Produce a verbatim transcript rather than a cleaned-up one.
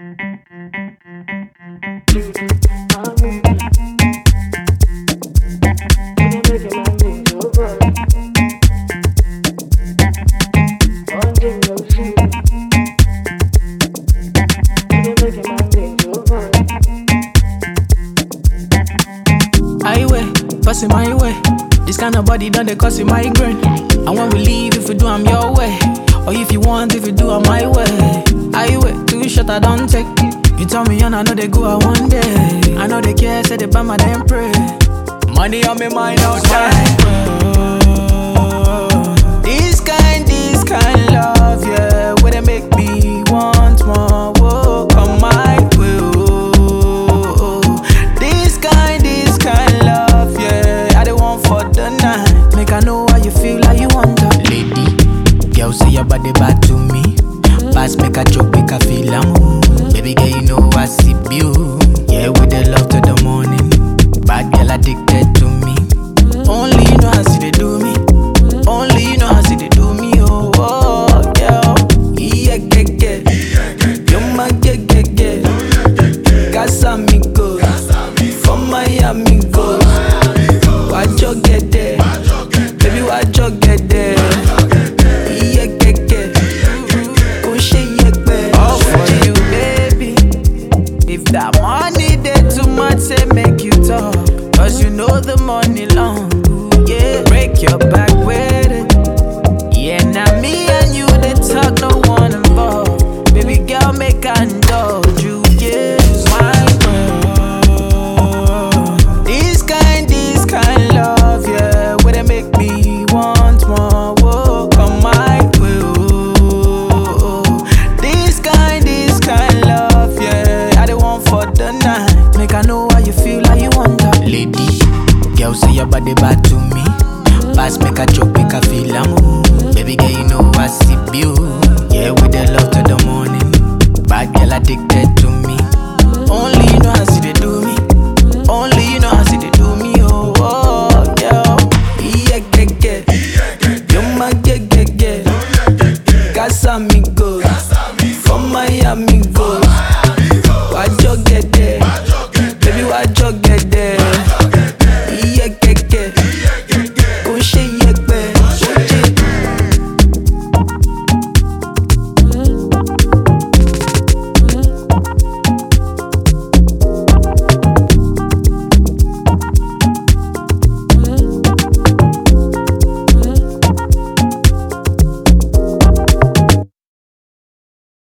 Passing my way. This kind of body done they cause you migraine. And when we leave, if you do, I'm your way. Or if you want, if you do, I'm my way. I wait, too short, I don't take. You tell me, and I know they go out one day. I know they care, say they buy my damn pray. Money on me mind outside. This kind, this kind love, yeah. Where they make me want more. Whoa, come my way. Oh, this kind, this kind love, yeah. I don't want for the night. Make I know how you feel, like you want that. Lady, girl, say your body bad to me. Pass, make a joke, make a feel a move. Baby girl, you know I see you. Yeah, with the love to the morning. Bad girl addicted to me. Only you know how see they do me. Only you know how see they do me. Oh, oh, girl. Yeah, yeah, yeah. You're my yeah, yeah, yeah. Casamigos. From Miami, go. Why'd you get there? Baby, why'd you get there? Yeah, yeah, yeah. Go shake your bed. All for you, baby. If that money there too much, say make you talk. Cause you know the money long. Yeah, break your back with it. Yeah, now me and you, they talk, no one involved. Baby girl, make I indulge you. Yeah, my world. This kind, this kind love, yeah. Where they make me want more. Whoa, come my way. Oh, this kind, this kind love, yeah. I don't want for the night. Make I know how you feel, like you want that. Lady, girl, say your body bad to me. Pass, make a joke, make a feel a move. Baby girl, you know I see you. Yeah, with the love to the morning. Bad girl addicted to me. Only you know how see they do me. Only you know how see they do me. Oh, oh, girl. Yeah, yeah, yeah. You're my yeah, yeah, yeah. Casamigos. From Miami, go.